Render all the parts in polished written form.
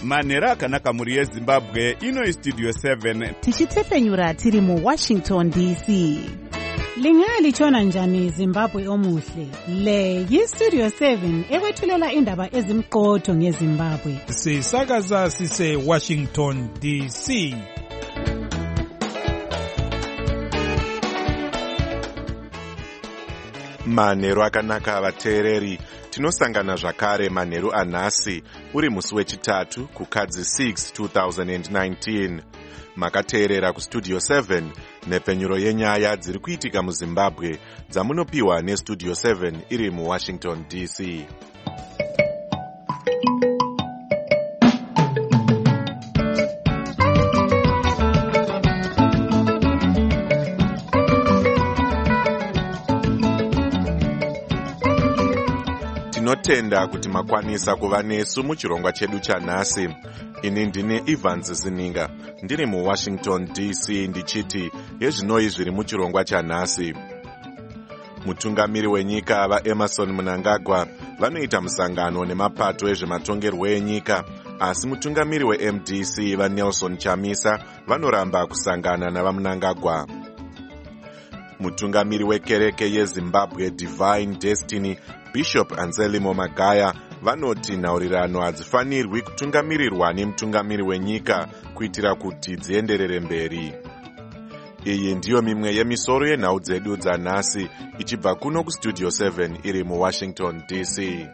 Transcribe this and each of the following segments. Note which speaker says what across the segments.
Speaker 1: manhero akanaka mhuri yezimbabwe. Ino istudio 7
Speaker 2: tichitefenyura tiri muWashington DC.
Speaker 3: Lingalitshona njani Zimbabwe omuhle? Le yistudio 7 ekwethulela indaba ezimqotho ngeZimbabwe.
Speaker 4: Sisakaza sise Washington DC.
Speaker 5: Manhero akanaka vateereri, tinosangana zvakare manhero anhasi uri musi wechitatu kukadzi 6 2019. Makateerera kustudio 7 nepfenyuro yenyaya dziri kuitika muZimbabwe dzamunopiwa nestudio 7 iri muWashington DC. Tinotenda kuti makwanisa kuva nesu muchirongwa chedu chanhasi. Ini ndine Evans Zininga, ndiri muWashington DC ndichiti yezvinoi zviri muchirongwa chanhasi. Mutungamiri wenyika vaEmerson Mnangagwa vanoita musangano nemapato ezvematongerwo enyika, asi mutungamiri weMDC vaNelson Chamisa vanoramba kusangana navaMnangagwa. Mutungamiri wekereke yeZimbabwe Divine Destiny Bishop Anselmo Magaya vanoti nhaurirano hadzifanirwi kutungamirirwa nemutungamiri wenyika kuitira kuti dzienderere mberi. Iyi ndiyo mimwe yemisoro yenhau dzedu dzanhasi ichibva kuno kustudio 7 iri muWashington DC.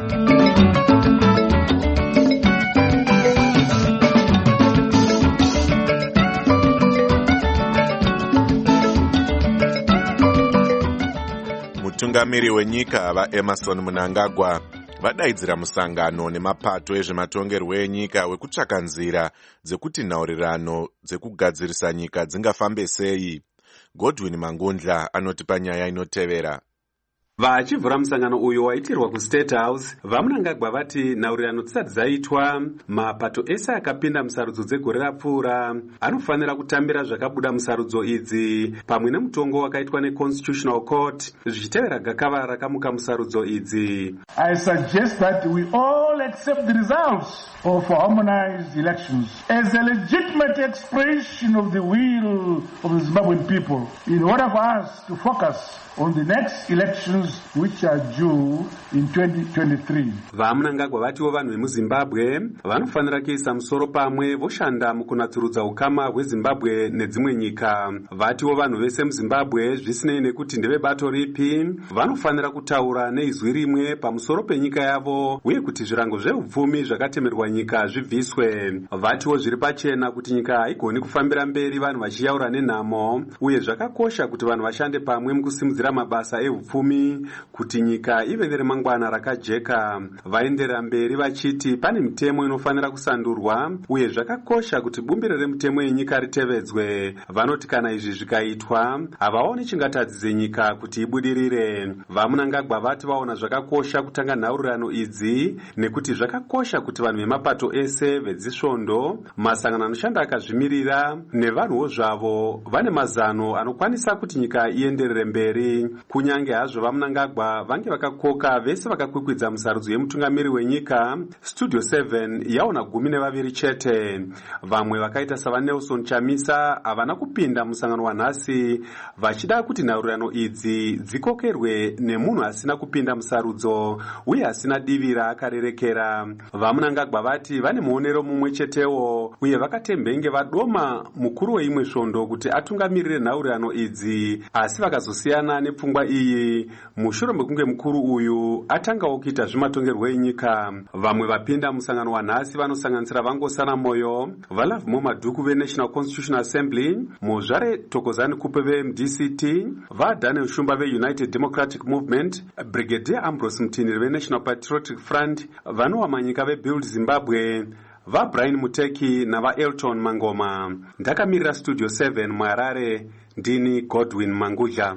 Speaker 5: Mutungamiri wenyika vaEmerson Mnangagwa vadaidzira musangano nemapato ezvematongerwo enyika wekutsvaka nzira dzekuti nhaurirano dzekugadzirisa nyika dzingafambe sei. Godwin Mangundla anotipa nyaya inotevera.
Speaker 6: Vachivhura musangano uyo waitirwa kuState House, vaMnangagwa vati nhaurirano dzisati dzaitwa, mapato ese akapinda musarudzo dzegore rapfuura anofanira kutambira zvakabuda musarudzo idzi pamwe nemutongo wakaitwa neConstitutional Court zvichitevera gakava rakamuka musarudzo idzi.
Speaker 7: I suggest that we all accept the results of harmonized elections as a legitimate expression of the will of the Zimbabwean people in order for us to focus on the next elections which are due in 2023.
Speaker 6: VaMnangagwa vatiwo vanhu vemuZimbabwe vanofanira kuisa musoro pamwe voshanda mukunatsurudza ukama hweZimbabwe nedzimwe nyika. Vatiwo vanhu vese muZimbabwe zvisinei nekuti ndevebato ripi vanofanira kutaura neizwi rimwe pamusoro penyika yavo uye kuti zvirango zveupfumi zvakatemerwa nyika zvibviswe. Vatiwo zviri pachena kuti nyika haigoni kufambira mberi vanhu vachiyaura nenhamo uye zvakakosha kuti vanhu vashande pamwe mukusimudzira mabasa eupfumi kuti nyika ive neremangwana rakajeka. Vaenderera mberi vachiti pane mitemo inofanira kusandurwa uye zvakakosha kuti bumbiro remutemo yenyika ritevedzwe. Vanoti kana izvi zvikaitwa havaoni chingatadzise nyika kuti ibudirire. VaMnangagwa vati vaona zvakakosha kutanga nhaurirano idzi nekuti zvakakosha kuti vanhu vemapato ese vedzisvondo, masangano anoshanda akazvimirira nevanhuwo zvavo vane mazano anokwanisa kuti nyika ienderere mberi. Kunyange hazvo vaMnangagwa vange vakakoka vese vakakwikwidza musarudzo yemutungamiri wenyika, studio 7 yaona 12 chete. Vamwe vakaita savaNelson Chamisa havana kupinda musangano wanhasi vachida kuti nhaurirano idzi dzikokerwe nemunhu asina kupinda musarudzo uye asina divi raakarerekera. VaMnangagwa vati vane muonero mumwe chetewo uye vakatembenge vadoma mukuru weimwe svondo kuti atungamirire nhaurirano idzi, asi vakazosiyana nepfungwa iyi mushure mekunge mukuru uyu atangawo kuita zvimatongerwo enyika. Vamwe vapinda musangano wanhasi vanosanganisira Vangosana Moyo, vaLovemo Madhuku veNational Constitutional Assembly, Mozvare Thokozani Kupe veMDCT, vaDaniel Shumba veUnited Democratic Movement, Brigadier Ambrose Mtiniri veNational Patriotic Front, Vanowa Manyika veBuild Zimbabwe, vaBrian Muteki navaElton Mangoma. Ndakamirira studio 7 muHarare, ndini Godwin Mangudla.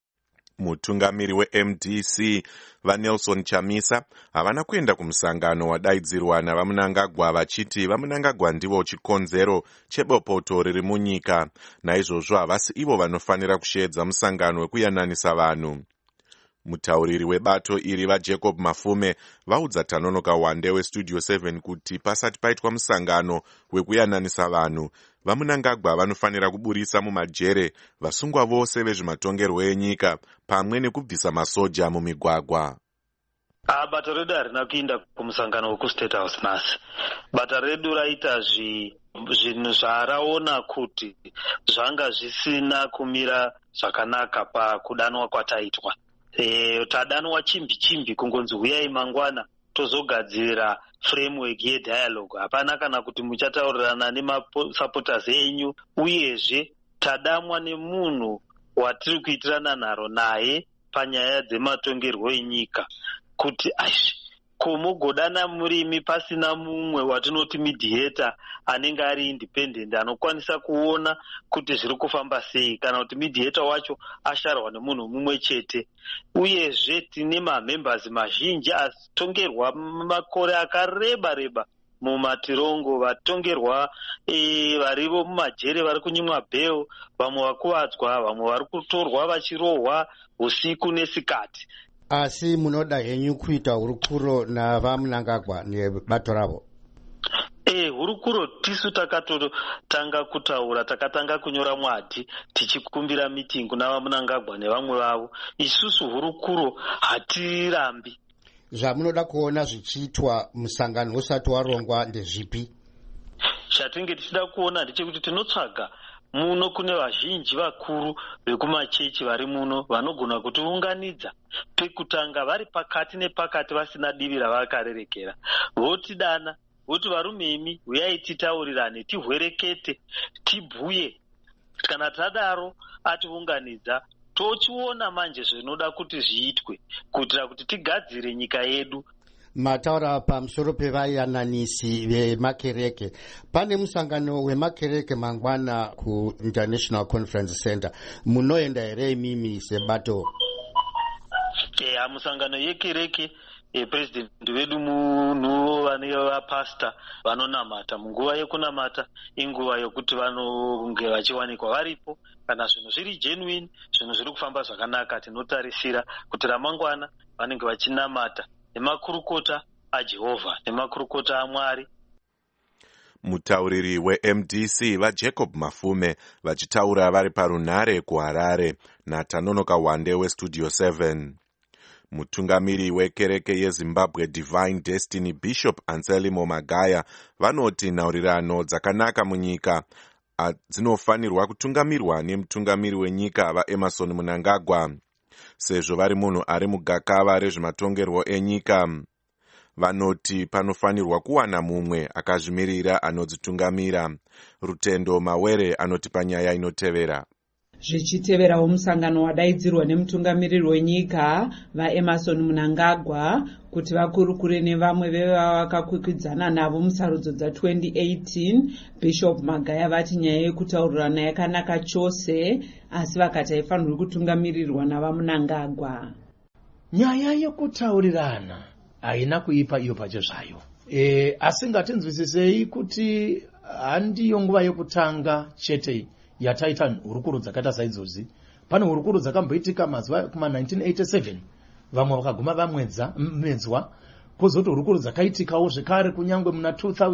Speaker 5: Mutungamiri weMDC vaNelson Chamisa havana kuenda kumusangano wadaidzirwa navaMnangagwa vachiti vaMnangagwa ndivo chikonzero chebopoto riri munyika, naizvozvo havasi ivo vanofanira kusheedza musangano wekuyananisa vanhu. Mutauriri webato iri vaJacob Mafume vaudza Tanonoka Wande weStudio 7 kuti pasati paitwa musangano wekuyananisa vanhu, vaMnangagwa vanofanira kuburisa mumajere vasungwa vose vezvematongerwo enyika pamwe nekubvisa masoja mumigwagwa.
Speaker 8: Bata redu harina kuinda kumusangano wekuState House nhasi. Bata redu raita zvinhu zvaraona kuti zvanga zvisina kumira zvakanaka pakudanwa kwataitwa. Tadanwa chimbi kungonzi huyai mangwana tozogadzira framework yedialogue. Hapana kana kuti muchataurirana nemasupporters enyu, uyezve tadamwa nemunhu watiri kuitirana nharo naye panyaya dzematongerwo enyika. Kuti komogodana murimi pasina mumwe watinoti mediator anenge ari independent anokwanisa kuona kuti zviri kufamba sei, kana kuti mediator wacho asharwa nemunhu mumwe chete. Uyezve tine mamembers mazhinji atongerwa makore akareba mumatirongo, vatongerwa varivo mumajere vari kunyimwa bail, vamwe vakuvadzwa, vamwe vari kutorwa vachirohwa usiku nesikati.
Speaker 9: Asi munoda henyu kuita hurukuro navaMnangagwa nebato ravo?
Speaker 8: Hurukuro tisu takatotanga kutaura, takatanga kunyora mwadi tichikumbira mitingu navaMnangagwa nevamwe vavo. Isusu hurukuro hatirambi.
Speaker 9: Zvamunoda kuona zvichiitwa musangano usati warongwa ndezvipi?
Speaker 8: Chatinge tichida kuona ndechekuti tinotsvaga muno kune vazhinji vakuru vekumachechi vari muno vanogona kutiunganidza pekutanga vari pakati nepakati vasina divi ravakarerekera. Votidana voti varume imi uyai titaurirane, tihwerekete, tibhuye. Kana tadaro atiunganidza tochiona manje zvinoda kuti zviitwe kuitira kuti tigadzire nyika yedu.
Speaker 9: Mataura pamusoro pevayananisi vemakereke. Pane musangano wemakereke mangwana ku International Conference Center. Munoenda here imimi sebato?
Speaker 8: Musangano yekereke president vedu munhu vane vapasta vanonamata. Munguva yekunamata inguva yokuti vanonge vachiwanikwa varipo. Kana zvinhu zviri genuine, zvinhu zviri kufamba zvakanaka, tinotarisira kuti ramangwana vanenge vachinamata nemakurukota aJehovha nemakurukota aMwari.
Speaker 5: Mutauriri weMDC vaJacob Mafume vachitaura vari parunhare kuHarare naTanonoka Wande weStudio 7. Mutungamiri wekereke yeZimbabwe Divine Destiny Bishop Anselmo Magaya vanoti nhaurirano dzakanaka munyika dzinofanirwa kutungamirwa nemutungamiri wenyika vaEmmerson Mnangagwa. Sezvo vari munhu ari mugakava rezvematongerwo enyika, vanoti panofanirwa kuwana mumwe akazvimirira anodzitungamira. Rutendo Mawere anoti panyaya inotevera.
Speaker 10: Zvichiteverawo musangano wadaidzirwa nemutungamiriri wenyika vaEmmerson Mnangagwa kuti vakurukure nevamwe vevava vakakwikwidzana navo musarudzo dza2018, Bishop Magaya vati nyaya yekutaurirana yakanaka chose, asi vakati haifanirwi kutungamirirwa navaMnangagwa.
Speaker 11: Nyaya yekutaurirana haina kuipa iyo pacho zvayo. Asi ngatinzwisisei kuti handiyo nguva yekutanga chete yataita hurukuro dzakaita saidzozi. Pane hurukuro dzakamboitika mazuva kuma 1987, vamwe vakaguma vamedzwa. Kozoti hurukuro dzakaitikawo zvekare kunyangwe muna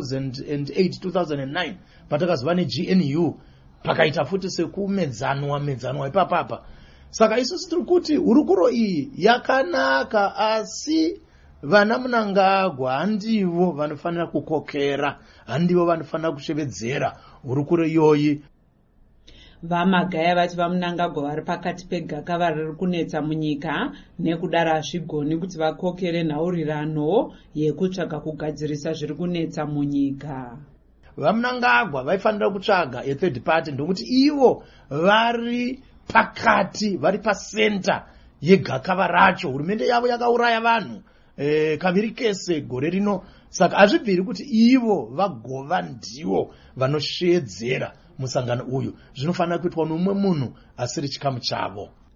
Speaker 11: 2008-2009 patakazova neGNU, pakaita futi sekumedzanwa ipapapa. Saka isusu tiri kuti hurukuro iyi yakanaka, asi vana Mnangagwa handivo vanofanira kukokera, handivo vanofanira kushevedzera hurukuro iyoyi.
Speaker 10: VaMagaya vati vaMnangagwa vari pakati pegakava riri kunetsa munyika, nekudaro hazvigoni kuti vakokere nhaurirano yekutsvaga kugadzirisa zviri kunetsa munyika.
Speaker 11: VaMnangagwa vaifanira kutsvaga third party, ndokuti ivo vari pakati, vari pasenta yegakava racho. Hurumende yavo yakauraya vanhu kaviri kese gore rino. Saka hazvibviri kuti ivo vagova ndivo vanoshedzera musangano uyu. Zvinofanira kuitwa nomumwe munhu asiri chikamu chavo.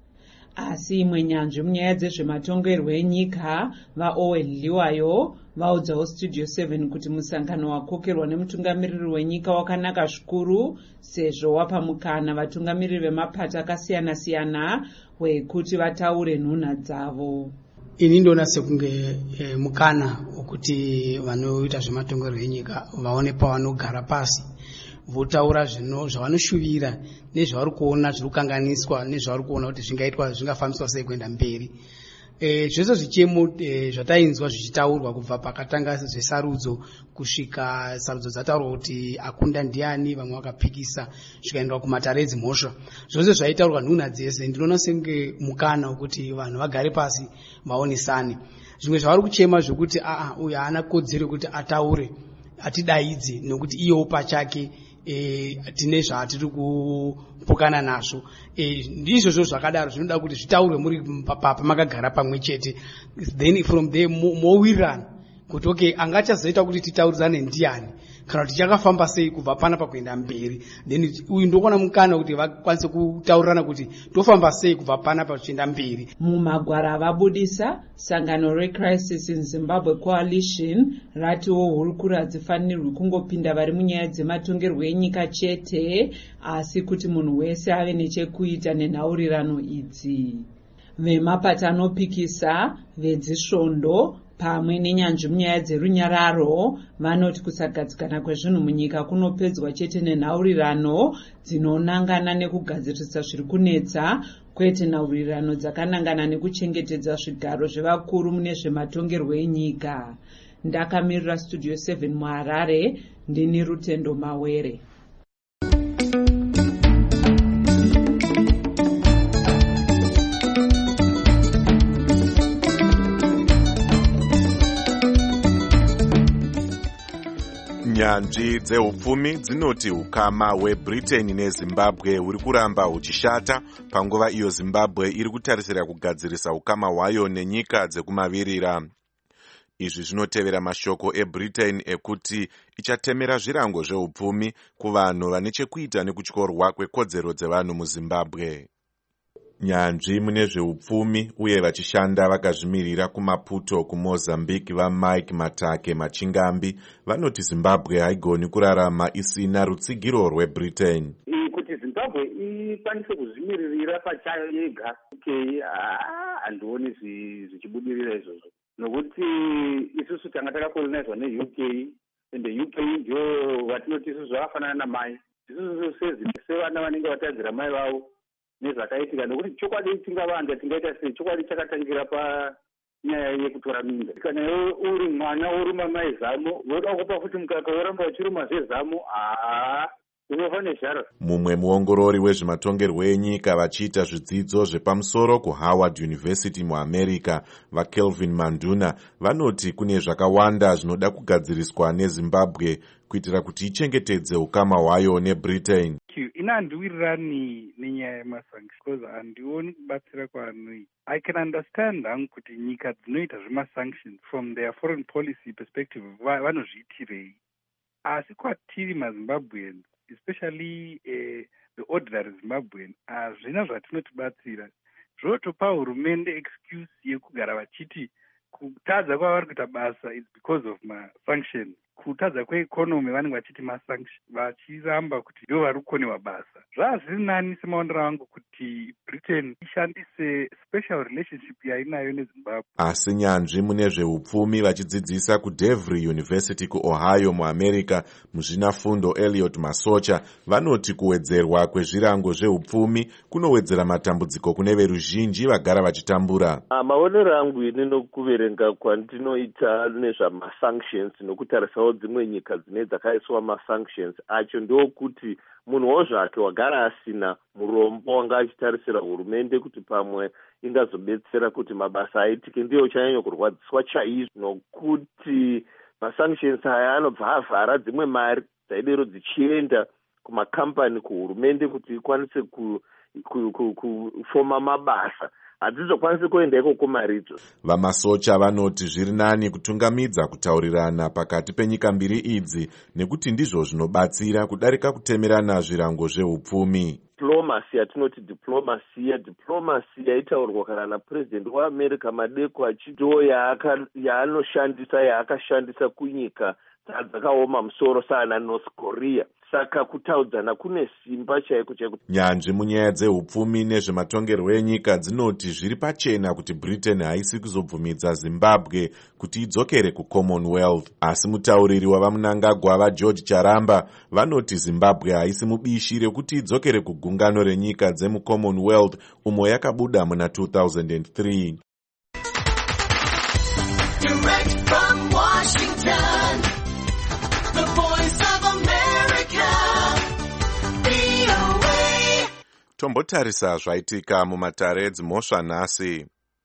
Speaker 10: asi imwe nyanzvi munyaya dzezvematongerwo enyika vaOwen Liwayo vaudzawo Studio 7 kuti musangano wakokerwa nemutungamiriri wenyika wakanaka zvikuru sezvo wapa mukana vatungamiriri vemapato akasiyana-siyana wekuti vataure nhunha dzavo.
Speaker 12: Ini ndoona sekunge mukana wekuti vanoita zvematongerwo enyika vaone pavanogara pasi votaura zvavanoshuvira nezvavari kuona zviri kukanganiswa nezvavari kuona kuti zvingaitwa zvingafambiswa sei kuenda mberi. Zvese zvichemo zvatainzwa zvichitaurwa kubva pakatanga zvesarudzo kusvika sarudzo dzataurwa kuti akunda ndiani, vamwe vakapikisa zvikaendwa kumatare edzimhosva, zvose zvaitaurwa nhunha dzese. Ndinoona senge mukana wekuti vanhu vagare pasi vaonesane. Zvimwe zvavari kuchema zvokuti uyu haana kodzero yekuti ataure, atidaidze nokuti iyewo pachake tine zvatiri kupokana nazvo. Ndizvozvo zvakadaro zvinoda kuti zvitaurwe muri pamakagara pamwe chete, then from there mowirirana kuti okay, angachazoita kuti titaurizane ndiani kana kuti tichakafamba sei kubva panapa kuenda mberi. Then uyu ndokuona mukana kuti vakwanise kutaurirana kuti tofamba sei kubva panapa tichienda mberi.
Speaker 10: Mumagwara avabudisa, sangano reCrisis in Zimbabwe Coalition ratiwo hurukuro hadzifanirwi kungopinda vari munyaya dzematongerwo enyika chete, asi kuti munhu wese ave nechekuita nenhaurirano idzi. Vemapato anopikisa, vedzisvondo pamwe nenyanzvi munyaya dzerunyararo vanoti kusagadzikana kwezvinhu munyika kunopedzwa chete nenhaurirano dzinonangana nekugadzirisa zviri kunetsa, kwete nhaurirano dzakanangana nekuchengetedza zvigaro zvevakuru mune zvematongerwo enyika. Ndakamirira Studio 7 muHarare, ndini Rutendo Mawere.
Speaker 5: Nyanzvi dzehupfumi dzinoti ukama hweBritain neZimbabwe huri kuramba huchishata panguva iyo Zimbabwe iri kutarisira kugadzirisa ukama hwayo nenyika dzekumavirira. Izvi zvinotevera mashoko eBritain ekuti ichatemera zvirango zvehupfumi kuvanhu vane chekuita nekutyorwa kwekodzero dzevanhu muZimbabwe. Nyanzvi mune zvehupfumi uye vachishanda vakazvimirira kuMaputo kuMozambique vaMike Matake Machingambi vanoti Zimbabwe haigoni kurarama isina rutsigiro rweBritain.
Speaker 13: Kuti Zimbabwe ikwanise kuzvimiririra pachayo yega, handioni zvichibudirira izvozvo, nokuti isusu tanga takakolonizwa neUK, ende UK ndio vatinoti isusu zvakafanana namai. Isusu sevana vanenge vatadzira mai vavo nezvakaitika, nokuti chokwadi tingavanda tingaita sei, chokwadi chakatangira panyaya yekutora mimba. Kana uri mwana uri mamai zamo, voda kupa futi mukaka woramba uchiruma zvezamo, unofa nezhara.
Speaker 5: Mumwe muongorori wezvematongerwo enyika vachiita zvidzidzo zvepamusoro kuHoward University muAmerica, vaKelvin Manduna, vanoti kune zvakawanda zvinoda kugadziriswa neZimbabwe kuitira kuti ichengetedze ukama hwayo neBritain.
Speaker 14: Ina handiwirirani nenyaya yemasanctions because handioni kubatsira kwaanoita. I can understand hangu kuti nyika dzinoita zvemasanctions from their foreign policy perspective vanozviitirei, asi kwatiri maZimbabweans, especially the ordinary Zimbabwean, hazvina zvatinotibatsira. Zvotopa hurumende excuse yekugara vachiti kutadza kwavari kuita basa is because of masanctions. Kutadza kweekonomi vanenge vachiti masanctions, vachiramba kuti ndo vari kukoniwa basa. Zvazviri nani semaonero angu kuti Britain ishandise special relationship yainayo neZimbabwe.
Speaker 5: Asi nyanzvi mune zvehupfumi vachidzidzisa kuDevry University kuOhio muAmerica muzvinafundo Elliot Masocha vanoti kuwedzerwa kwezvirango zvehupfumi kunowedzera matambudziko kune veruzhinji vagara vachitambura.
Speaker 15: Maonero angu ini nokuverenga kwandinoita nezvamasanctions nokutarisawo dzimwe nyika dzine dzakaiswa masanctions acho ndokuti munhuwo zvake wagara asina murombo wanga achitarisira hurumende kuti pamwe ingazobetsera kuti mabasa aitike ndiyo chanyanya kurwadziswa chaizvo, nokuti masanctions aya anobva avhara dzimwe mari dzaidero dzichienda kumakambani kuhurumende kuti ikwanise kufoma mabasa. hadzizokwanisi kuenda ikoko maridzo.
Speaker 5: Vamasocha vanoti zviri nani kutungamidza kutaurirana pakati penyika mbiri idzi nekuti ndizvo zvinobatsira kudarika kutemerana zvirango zveupfumi.
Speaker 15: Diplomasi yatinoti diplomasi yaitaurwa kana napurezidendi waAmerica madeko achitiwo yaakashandisa kunyika dzakaoma musoro saana North Korea. Saka kutaudzana kune simba chaiko.
Speaker 5: Nyanzvi munyaya dzeupfumi nezvematongerwo enyika dzinoti zviri pachena kuti Britain haisi kuzobvumidza Zimbabwe kuti idzokere kuCommonwealth. Asi mutauriri wavamunangagwa vaGeorge Charamba vanoti Zimbabwe haisi mubishi rekuti idzokere kugungano renyika dzemuCommonwealth umo yakabuda muna 2003.
Speaker 16: Direct from Washington, the voice of America, VOA.
Speaker 5: Tombotarisa zvaitika mumatare dzimhosva nhasi.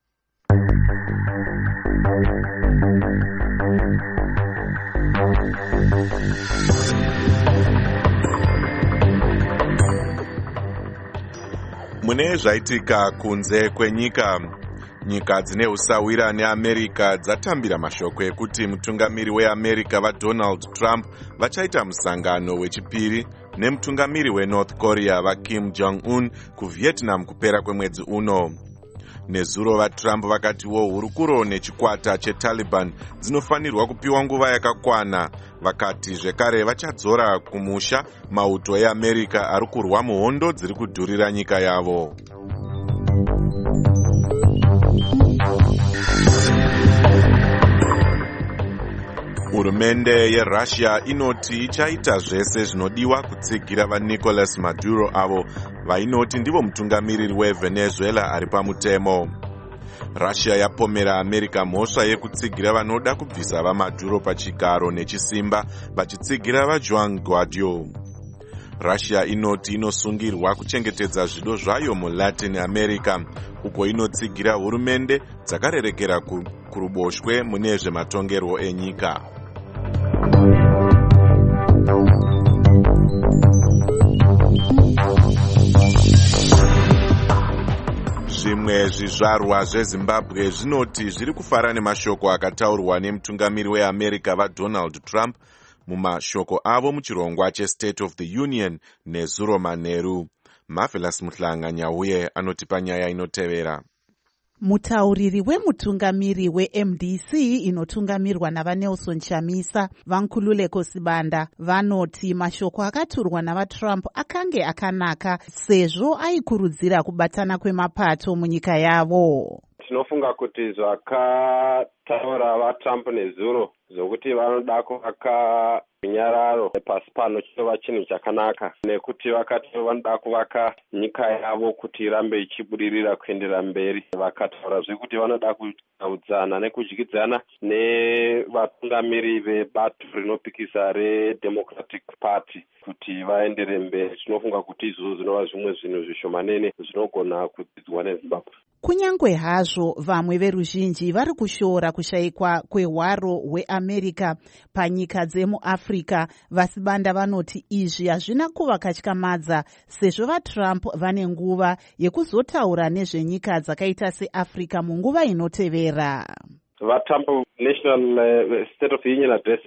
Speaker 5: Mune zvaitika kunze kwenyika, nyika dzine usawira neAmerica dzatambira mashoko ekuti mutungamiri weAmerica vaDonald Trump vachaita musangano wechipiri nemutungamiri weNorth Korea vaKim Jong-un kuVietnam kupera kwemwedzi uno. Nezuro vaTrump vakatiwo hurukuro nechikwata cheTaliban dzinofanirwa kupiwa nguva yakakwana. Vakati zvekare vachadzora kumusha mauto eAmerica ari kurwa muhondo dziri kudhurira nyika yavo. Hurumende yeRussia inoti ichaita zvese zvinodiwa kutsigira vaNicolas Maduro avo vainoti ndivo mutungamiriri weVenezuela ari pamutemo. Russia yapomera America mhosva yekutsigira vanoda kubvisa vaMaduro pachigaro nechisimba vachitsigira vaJuan Guaido. Russia inoti inosungirwa kuchengetedza zvido zvayo muLatin America uko inotsigira hurumende dzakarerekera kuruboshwe mune zvematongerwo enyika. Zvimwe zvizvarwa zveZimbabwe zvinoti zviri kufara nemashoko akataurwa nemutungamiri weAmerica vaDonald Trump mumashoko avo muchirongwa cheState of the Union nezuro manheru. Marvelous Muhlanga Nyauye anotipa nyaya inotevera.
Speaker 2: Mutauriri wemutungamiri weMDC inotungamirwa navaNelson Chamisa vaNkululeko Sibanda vanoti mashoko akaturwa navaTrump akange akanaka sezvo aikurudzira kubatana kwemapato munyika yavo.
Speaker 17: Tinofunga kuti zvakataura vaTrump nezuro zvokuti vanoda kuvaka runyararo pasi pano chitova chinhu chakanaka nekuti vakati vanoda kuvaka nyika yavo kuti irambe ichibudirira kuendera mberi. Vakataurazve kuti vanoda kutaudzana nekudyidzana nevatungamiri vebato rinopikisa reDemocratic Party kuti vaendere mberi. Tinofunga kuti izvozvo zvinova zvimwe zvinhu zvishomanene zvinogona kudzidzwa neZimbabwe.
Speaker 2: Kunyangwe hazvo vamwe veruzhinji vari kushora kushayikwa kwehwaro hweAmerica panyika dzemuAfrica, vaSibanda vanoti izvi hazvina kuvakatyamadza sezvo vaTrump vane nguva yekuzotaura nezvenyika dzakaita seAfrica munguva inotevera.
Speaker 17: VaTrump National State of the Union Address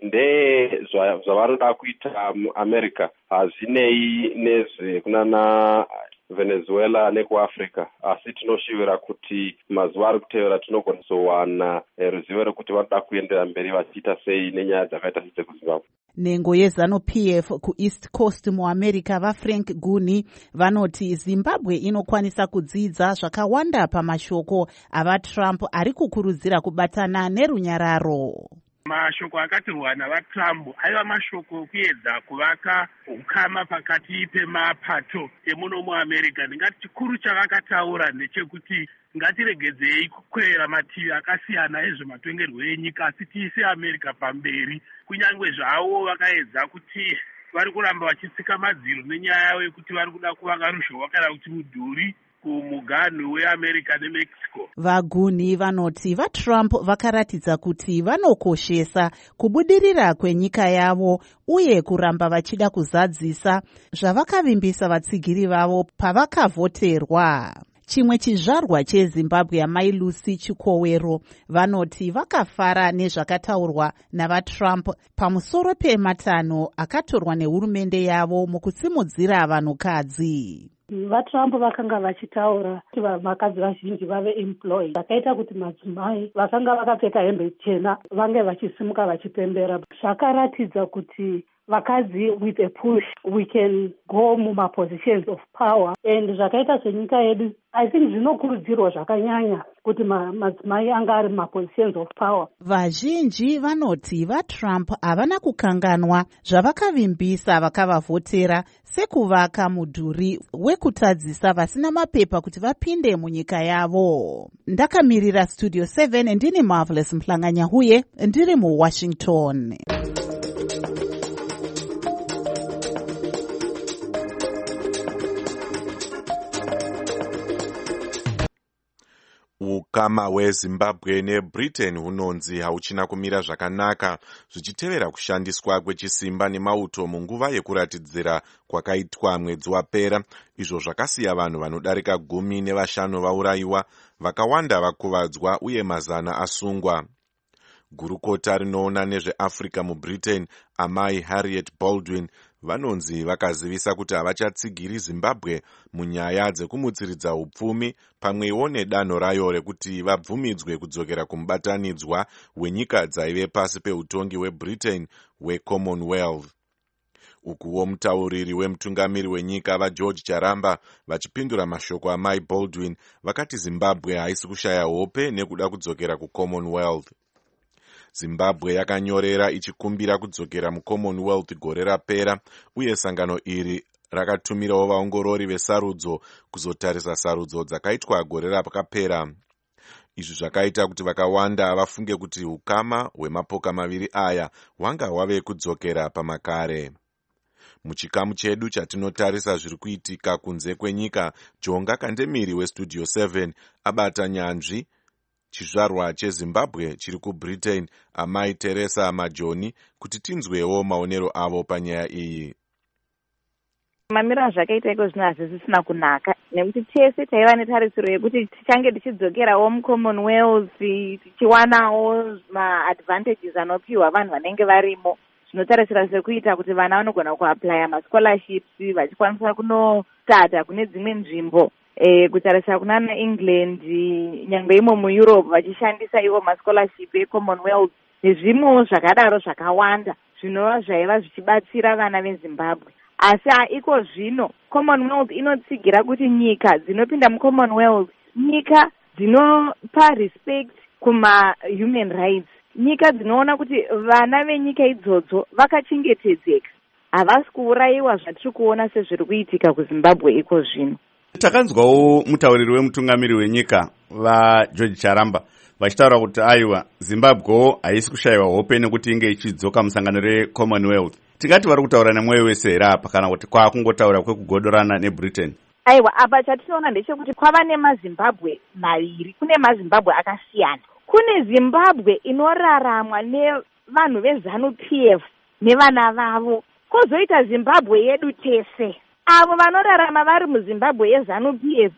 Speaker 17: zvavanoda kuita muAmerica hazvinei nezvekunana Venezuela nekuAfrica, asi tinoshivira kuti mazuva ari kutevera tinogona kuzowana ruzivo rekuti vanoda kuendera mberi vachiita sei nenyaya dzakaita sedzekuZimbabwe.
Speaker 2: Nhengo yeZanu-PF kuEast Coast muAmerica vaFrank Guni vanoti Zimbabwe inokwanisa kudzidza zvakawanda pamashoko avaTrump ari kukurudzira kubatana nerunyararo.
Speaker 18: Mashoko akatirwa navaTrump aiva mashoko okuedza kuvaka ukama pakati pemapato emuno muAmerica. Ndingati chikuru chavakataura ndechekuti ngatiregedzei kukwera mativi akasiyana ezvematongerwo enyika asi tiise America pamberi. Kunyange zvavo vakaedza kuti vari kuramba vachitsika madziro nenyaya yavo yekuti vari kuda kuvaka ruzhowa kana kuti mudhuri kumuganhu weAmerica neMexico.
Speaker 2: Vaguni vanoti vaTrump vakaratidza kuti vanokoshesa kubudirira kwenyika yavo uye kuramba vachida kuzadzisa zvavakavimbisa vatsigiri vavo pavakavhoterwa. chimwe chizvarwa chezimbabwe yamai Lucy Chikowero vanoti vakafara nezvakataurwa navatrump pamusoro pematanho akatorwa nehurumende yavo mukusimudzira vanhukadzi.
Speaker 19: VaTrump vakanga vachitaura kuti vakadzi vazhinji vave employed, zvakaita kuti madzimai vakanga vakapfeka hembe chena vange vachisimuka vachipembera. Zvakaratidza kuti vakadzi with a push we can go mumapositions of power, and zvakaita senyika yedu I think zvinokurudzirwa zvakanyanya kuti madzimai anga ari mumapositions of power.
Speaker 2: Vazhinji vanoti vaTrump havana kukanganwa zvavakavimbisa vakavavhotera sekuvaka mudhuri wekutadzisa vasina mapepa kuti vapinde munyika yavo. Ndakamirira Studio 7 ndini Marvelous Mhlanganyahuye ndiri muWashington.
Speaker 5: Ukama hweZimbabwe neBritain hunonzi hauchina kumira zvakanaka zvichitevera kushandiswa kwechisimba nemauto munguva yekuratidzira kwakaitwa mwedzi wapera, izvo zvakasiya vanhu vanodarika 15 vaurayiwa, vakawanda vakuvadzwa uye mazana asungwa. Gurukota rinoona nezveAfrica muBritain, amai Harriet Baldwin, vanonzi vakazivisa kuti havachatsigiri Zimbabwe munyaya dzekumutsiridza upfumi pamwewo nedanho rayo rekuti vabvumidzwe kudzokera kumubatanidzwa wenyika dzaive pasi peutongi hweBritain hweCommonwealth. Ukuwo mutauriri wemutungamiri wenyika vaGeorge Charamba vachipindura mashoko amai Baldwin vakati Zimbabwe haisi kushaya hope nekuda kudzokera kuCommonwealth. Zimbabwe yakanyorera ichikumbira kudzokera muCommonwealth gore rapera, uye sangano iri rakatumirawo vaongorori vesarudzo kuzotarisa sarudzo dzakaitwa gore rakapera. Izvi zvakaita kuti vakawanda vafunge kuti ukama hwemapoka maviri aya hwanga hwave kudzokera pamakare. Muchikamu chedu chatinotarisa zviri kuitika kunze kwenyika, Jonga Kandemiri weStudio 7 abata nyanzvi chizvarwa cheZimbabwe chiri kuBritain, amai Teresa Majoni, kuti tinzwewo maonero avo panyaya iyi.
Speaker 20: Mamiro azvakaita iko zvino hazvisina kunaka, nekuti tese taiva netarisiro yekuti tichange tichidzokerawo muCommonwealth tichiwanawo maadvantages anopiwa vanhu vanenge varimo. Zvinotarisira sekuita kuti vana vanogona kuaplya mascholarships vachikwanisa kunostata kune dzimwe nzvimbo, kutarisira kunana England, nyangwe imo muEurope vachishandisa ivo mascholarship eCommonwealth nezvimwewo zvakadaro zvakawanda zvinova zvaiva zvichibatsira vana veZimbabwe. Asi iko zvino Commonwealth inotsigira kuti nyika dzinopinda muCommonwealth nyika dzinopa respect kuma human rights, nyika dzinoona kuti vana venyika idzodzo vakachengetedzeka, havasi kuurayiwa zvatiri kuona sezviri kuitika kuZimbabwe iko zvino.
Speaker 1: Takanzwawo mutauriri wemutungamiri wenyika vaGeorge Charamba vachitaura kuti aiwa Zimbabwe haisi kushayiwa hope nekuti inge ichidzoka musangano reCommonwealth. Tingati vari kutaura nemwoyo wese here apa kana kuti kwakungotaura kwekugodorana neBritain?
Speaker 20: Aiwa, apa chatinoona ndechekuti kwava nemaZimbabwe maviri, kune maZimbabwe akasiyana. Kune Zimbabwe inoraramwa nevanhu veZANU-PF nevana vavo, kozoita Zimbabwe yedu tese. Avo vanorarama vari muZimbabwe yeZANU-PF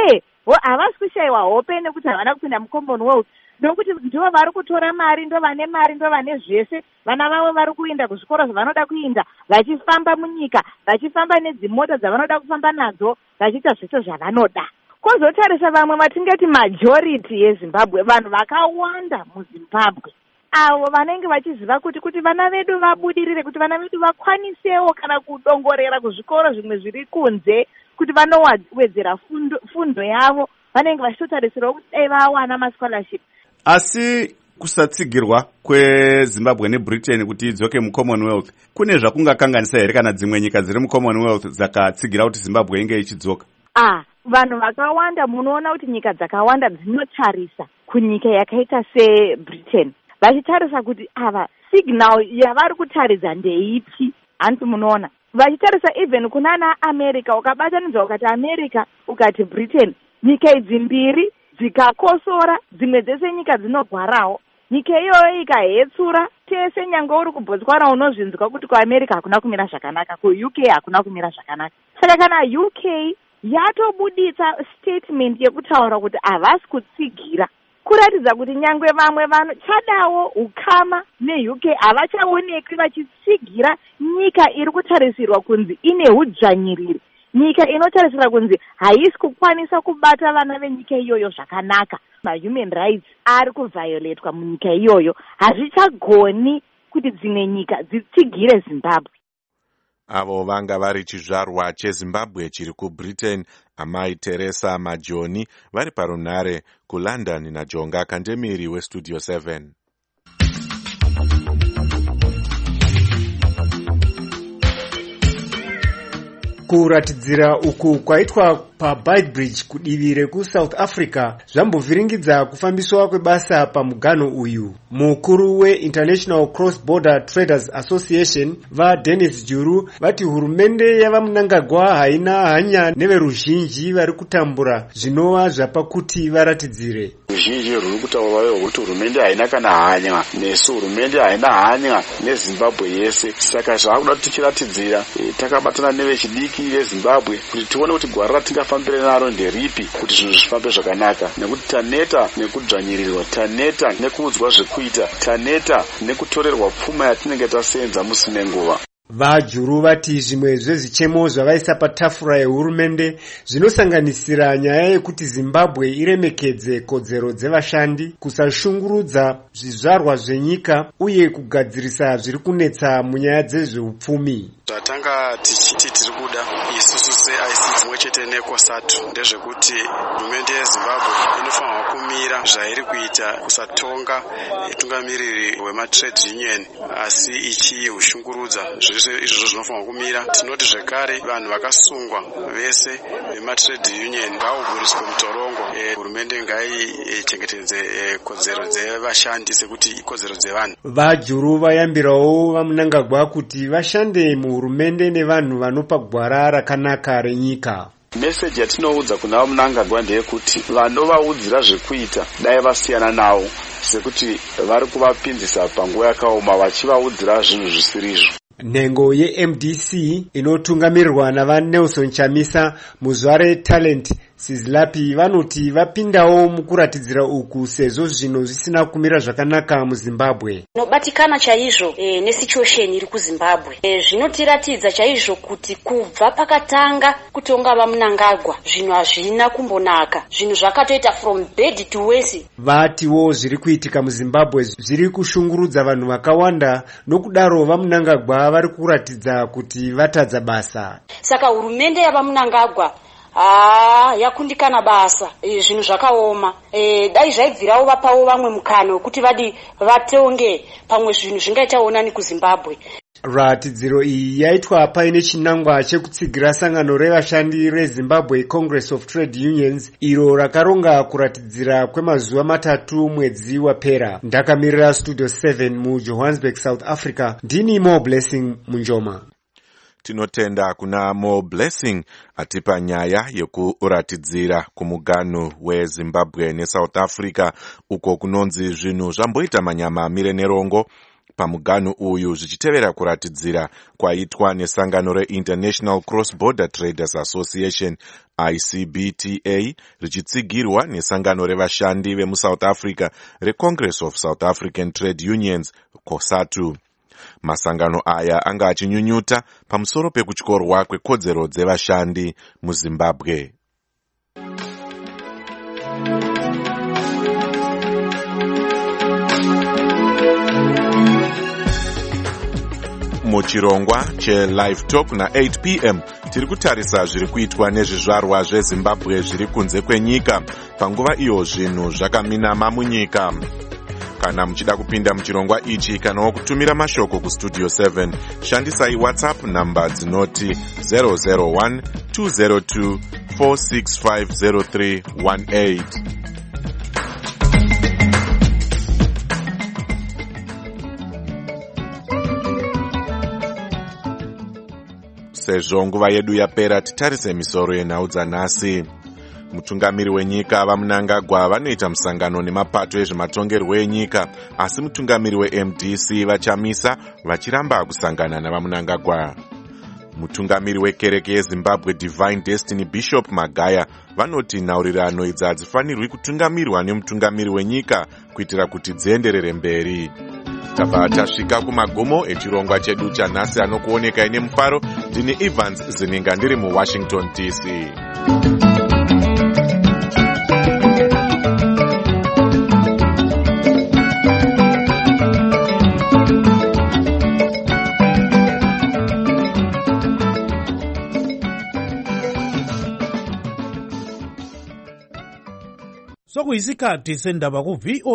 Speaker 20: havasi kushayiwa hope nekuti havana kupinda muCommonwealth, nokuti ndivo vari kutora mari, ndo vane mari, ndo vane zvese. Vana vavo vari kuenda kuzvikoro zvavanoda kuinda, vachifamba munyika, vachifamba nedzimota dzavanoda kufamba nadzo, vachiita zvese zvavanoda. Kozotarisa vamwe vatingati majority yeZimbabwe, vanhu vakawanda muZimbabwe, avo vanenge vachiziva kuti vana vedu vabudirire, kuti vana vedu vakwanisewo kana kudongorera kuzvikoro zvimwe zviri kunze, kuti vanowedzera fundo yavo, vanenge vachitotarisirawo kuti dai vawana mascholarship.
Speaker 1: Asi kusatsigirwa kweZimbabwe neBritain kuti idzoke muCommonwealth kune zvakungakanganisa here kana dzimwe nyika dziri muCommonwealth dzakatsigira kuti Zimbabwe inge ichidzoka?
Speaker 20: Vanhu vakawanda, munoona kuti nyika dzakawanda dzinotarisa kunyika yakaita seBritain, vachitarisa kuti ava signal yavari kutaridza ndeipi. Hanzi munoona vachitarisa even kunana America, ukabatanidza ukati America ukati Britain, nyika idzi mbiri dzikakosora, dzimwe dzese nyika dzinogwarawo, nyika iyoyo ikahetsura tese, nyangwe uri kuBotswana unozvinzwa kuti kuAmerica hakuna kumira zvakanaka, kuUK hakuna kumira zvakanaka. Saka kana UK yatobuditsa statement yekutaura kuti havasi kutsigira, kuratidza kuti nyangwe vamwe chadawo ukama neUK havachaonekwi vachitsigira nyika iri kutarisirwa kunzi ine udzvanyiriri, nyika inotarisira kunzi haisi kukwanisa kubata vana venyika iyoyo zvakanaka. Human rights ari kuvhayoletwa munyika iyoyo, hazvichagoni kuti dzimwe nyika dzitsigire Zimbabwe.
Speaker 5: Avo vanga vari chizvarwa cheZimbabwe chiri kuBritain, amai Teresa Majoni, vari parunhare kuLondon naJonga Kandemiri weStudio 7.
Speaker 21: Kuratidzira uku kwaitwa paBeitbridge kudivi rekuSouth Africa zvambovhiringidza kufambiswa kwebasa pamuganho uyu. Mukuru weInternational Cross Border Traders Association vaDennis Juru vati hurumende yavaMnangagwa haina hanya neveruzhinji vari kutambura zvinova zvapakuti varatidzire.
Speaker 22: Ruzhinji ruri kutaura kuti hurumende haina kana hanya nesu, hurumende haina hanya neZimbabwe yese. Saka zvaakuda kuti tichiratidzira takabatana nevechidiki veZimbabwe kuti tione kuti gwara ratingafambire naro nderipi kuti zvinhu zvifambe zvakanaka, nekuti taneta nekudzvanyirirwa, taneta nekuudzwa zvekuita, taneta nekutorerwa pfuma yatinenge tasenza musi nenguva.
Speaker 21: VaJuru vati zvimwe zvezvichemo zvavaisa patafura yehurumende zvinosanganisira nyaya yekuti Zimbabwe iremekedze kodzero dzevashandi, kusashungurudza zvizvarwa zvenyika uye kugadzirisa zviri kunetsa munyaya dzezveupfumi.
Speaker 23: Zvatanga tichiti tiri kuda isusu seIC pamwe chete neCOSATU ndezvekuti hurumende yeZimbabwe inofanirwa kumira zvairi kuita kusatonga tungamiriri wematrade union asi ichiushungurudza. Izvozvo zvinofanirwa kumira. Tinoti zvekare vanhu vakasungwa vese vematrade union ngavaburiswe mutorongo. Hurumende ngaichengetedze kodzero dzevashandi sekuti kodzero dzevanhu.
Speaker 21: VaJuru vayambirawo vaMnangagwa kuti vashande muhurumende nevanhu vanopa gwara rakanaka renyika.
Speaker 22: Meseji yatinoudza kuna vaMnangagwa ndeyekuti vanovaudzira zvekuita dai vasiyana navo, sekuti vari kuvapinzisa panguva yakaoma vachivaudzira zvinhu zvisirizvo.
Speaker 21: Nhengo yeMDC inotungamirirwa navaNelson Chamisa muzvare talent Sizlapi vanoti vapindawo mukuratidzira uku sezvo zvino zvisina kumira zvakanaka muZimbabwe.
Speaker 24: Nobatikana chaizvo nesituation iri kuZimbabwe. Zvinotiratidza chaizvo kuti kubva pakatanga kutonga vaMnangagwa zvinhu hazvina kumbonaka. Zvinhu zvakatoita from bad to worse.
Speaker 21: Vatiwo zviri kuitika muZimbabwe zviri kushungurudza vanhu vakawanda, nokudaro vaMnangagwa vari kuratidza kuti vatadza basa.
Speaker 24: Saka hurumende yavaMnangagwa yakundikana basa, zvinhu zvakaoma. Dai zvaibvirawo vapawo vamwe mukana wekuti vadi vatonge pamwe zvinhu zvingaitaonani kuZimbabwe.
Speaker 21: Ratidziro iyi yaitwa paine chinangwa chekutsigira sangano revashandi reZimbabwe Congress of Trade Unions iro rakaronga kuratidzira kwemazuva 3 mwedzi wapera. Ndakamirira Studio 7 muJohannesburg, South Africa. Ndini More Blessing Munjoma.
Speaker 5: Tinotenda kuna More Blessing atipa nyaya yekuratidzira kumuganho weZimbabwe neSouth Africa uko kunonzi zvinhu zvamboita manyama mire nerongo pamuganho uyu zvichitevera kuratidzira kwaitwa nesangano reInternational Cross Border Traders Association ICBTA richitsigirwa nesangano revashandi vemuSouth Africa reCongress of South African Trade Unions COSATU. Masangano aya anga achinyunyuta pamusoro pekutyorwa kwekodzero dzevashandi muZimbabwe. Muchirongwa cheLive Talk na8 p.m. tiri kutarisa zviri kuitwa nezvizvarwa zveZimbabwe zviri kunze kwenyika panguva iyo zvinhu zvakaminama munyika. Kana muchida kupinda muchirongwa ichi kanawo kutumira mashoko kuStudio 7, shandisai WhatsApp namba dzinoti 001 202 4650318. Sezvo nguva yedu yapera, titarise misoro yenhau dzanhasi. Mutungamiri wenyika vaMnangagwa vanoita musangano nemapato ezvematongerwo enyika, asi mutungamiri weMDC vaChamisa vachiramba kusangana navaMnangagwa. mutungamiri wekereke yezimbabwe Divine Destiny Bishop Magaya vanoti nhaurirano idzi hadzifanirwi kutungamirwa nemutungamiri wenyika kuitira kuti dzienderere mberi. Tabva tasvika kumagumo echirongwa chedu chanhasi anokuonekai nemufaro. Ndini Evans Zininga ndiri muWashington DC.
Speaker 3: Sokuyisikhathi sendaba ku VOA